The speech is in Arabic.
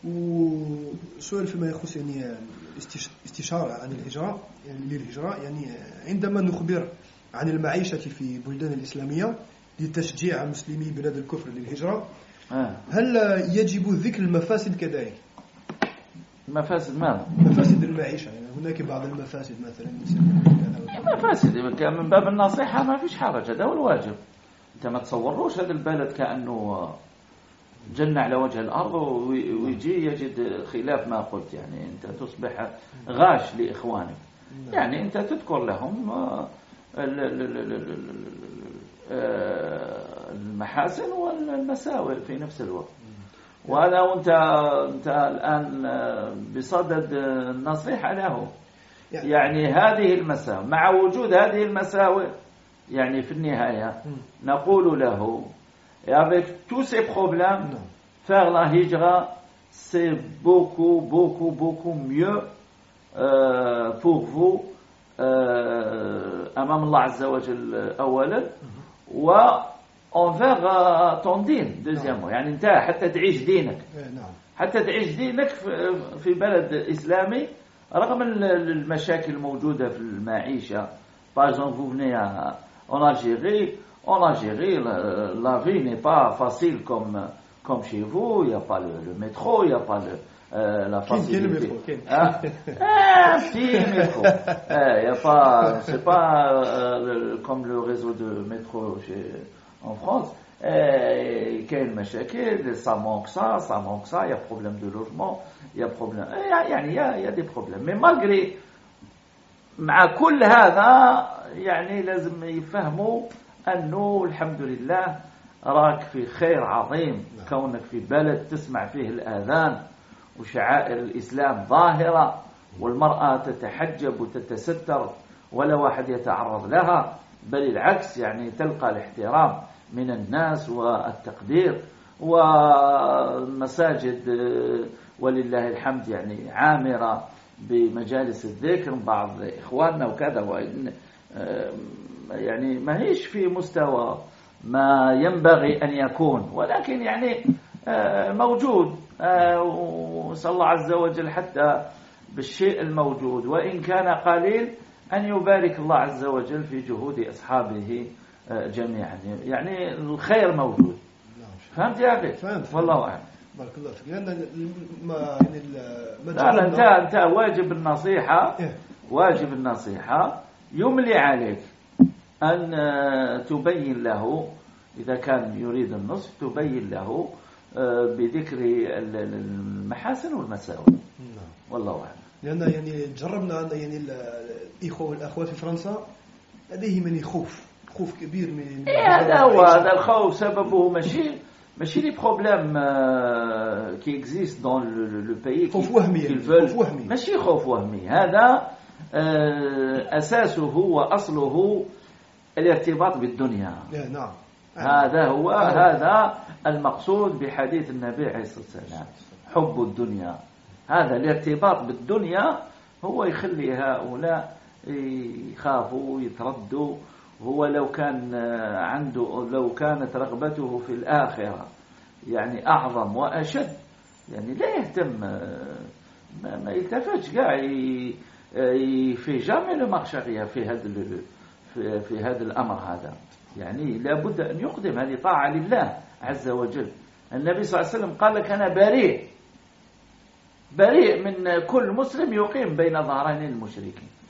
وسؤال فيما يخص يعني استشارة عن الهجرة للهجرة، يعني عندما نخبر عن المعيشة في بلدان الإسلامية لتشجيع مسلمي بلاد الكفر للهجرة، هل يجب ذكر المفاسد كذلك؟ مفاسد ماذا؟ مفاسد المعيشة، يعني هناك بعض المفاسد مثلا مفاسد من باب النصيحة ما فيش حرج، هذا هو الواجب. انت ما تصوروش هذا البلد كأنه جنة على وجه الأرض ويجي يجد خلاف ما قلت، يعني أنت تصبح غاش لإخوانك. يعني أنت تذكر لهم المحاسن والمساوئ في نفس الوقت، وهذا وأنت الآن بصدد النصيحة له. يعني هذه المساوئ مع وجود هذه المساوئ، يعني في النهاية نقول له avec tous ces problèmes, faire la hijra, c'est beaucoup mieux pour vous أمام الله عز وجل أولا، وenvers ton din deuxièmement. يعني انت حتى تعيش دينك، حتى تعيش دينك في بلد إسلامي رغم المشاكل الموجودة في المعيشة. par exemple vous venez en Algérie. En Algérie, la vie n'est pas facile comme chez vous. Il n'y a pas le métro, il n'y a pas la facilité. Petit métro. Il y a pas, c'est pas comme le réseau de métro en France. Il y a une machakil, ça manque ça. Il y a problème de logement, il y a problème. Il y a des problèmes. Mais malgré مع كل هذا يعني لازم يفهموا أنه الحمد لله راك في خير عظيم، كونك في بلد تسمع فيه الآذان وشعائر الإسلام ظاهرة، والمرأة تتحجب وتتستر ولا واحد يتعرض لها، بل العكس يعني تلقى الاحترام من الناس والتقدير. والمساجد ولله الحمد يعني عامرة بمجالس الذكر بعض إخواننا وكذا، وإن يعني ما هيش في مستوى ما ينبغي أن يكون، ولكن يعني موجود. وصلى الله عز وجل حتى بالشيء الموجود وإن كان قليل أن يبارك الله عز وجل في جهود أصحابه جميعا. يعني الخير موجود. فهمت يا أخي؟ فهمت. والله أعلم. بارك الله فيك. لأن لا أنت واجب النصيحة، واجب النصيحة يملي عليك أن تبين له إذا كان يريد النصح، تبين له بذكر المحاسن والمساوئ. والله أعلم. لأن يعني جربنا يعني الإخوة والأخوات في فرنسا لديهم من خوف كبير من هذا الخوف سببه ماشي لي بروبليم كي اكزيست دون لو بيي، خوف وهمي. ماشي خوف وهمي، هذا أساسه وأصله الارتباط بالدنيا. نعم. هذا هو هذا المقصود بحديث النبي عليه الصلاة والسلام، حب الدنيا. هذا الارتباط بالدنيا هو يخلي هؤلاء يخافوا ويتردوا. هو لو كانت رغبته في الآخرة يعني أعظم وأشد، يعني لا يهتم، ما يلتفتش قاع في جامع المخشغية في هذا الأمر. هذا يعني لابد أن يقدم، هذه طاعة لله عز وجل. النبي صلى الله عليه وسلم قال لك أنا بريء من كل مسلم يقيم بين ظهرين المشركين.